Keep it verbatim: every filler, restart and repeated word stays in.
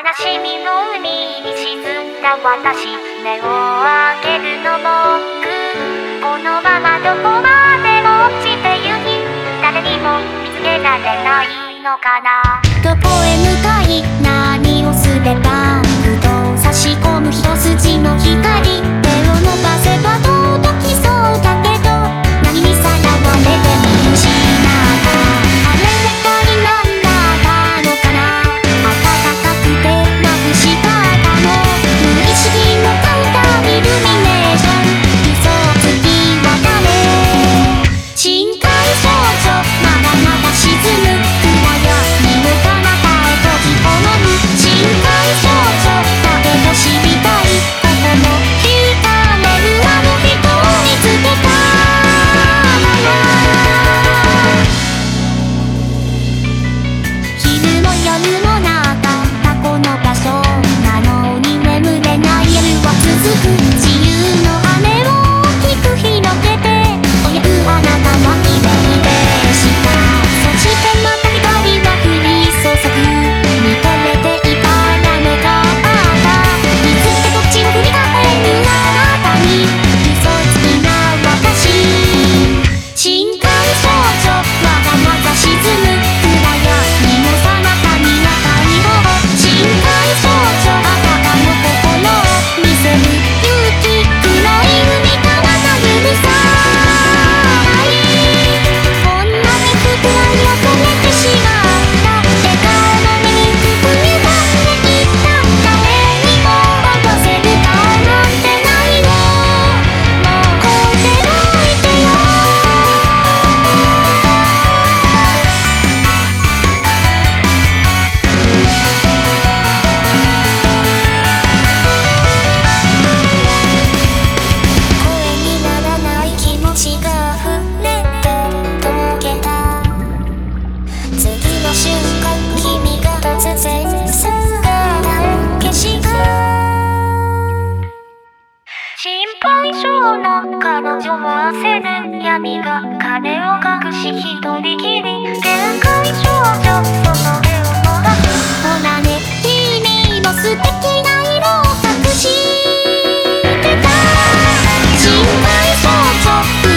しみの海に沈んだ私、目を開けるのもくこのままどこまでも落ちてゆき、誰にも見つけられないのかな。 どこへ向かい何をすれば、ふと差し込む一筋の光、手を伸ばせば届きそうだけど、何にさらわれて見失った。あれ一体何だったのかな。暖かくて眩しかったの、無意識のカウンターイルミネーション、嘘つきは誰。深海少女まだまだ沈む暗闇の彼方へ閉じ込む。深海少女だけど知りたい、ここも惹かれるあの人を見つけたなら、昼も夜もなかったこの場所なのに眠れない夜は続く。自由の羽を大きく広げて泳ぐあなたはきれいでした。そしてまた光が降り注ぐ、見とれていたらのかった。いつってこっちを振り返るあなたに嘘つきな私。深海少女わがまま沈む暗闇の彼方に赤い頬、深海少女あなたの心を見せる勇気、暗い海からなるさい。こんなに暗い遅れてしまった笑顔の目に含みがっていった。誰にも戻せる顔なんてないの、もうこうでおいてよ。声にならない気持ちが溢れて溶けた。次の瞬間君が突然姿を消した。 心配性な彼女は焦る、闇が彼を隠し一人きり。限界少女その手を伸ばす、 ほらね君も素敵な色を隠してた。深海少女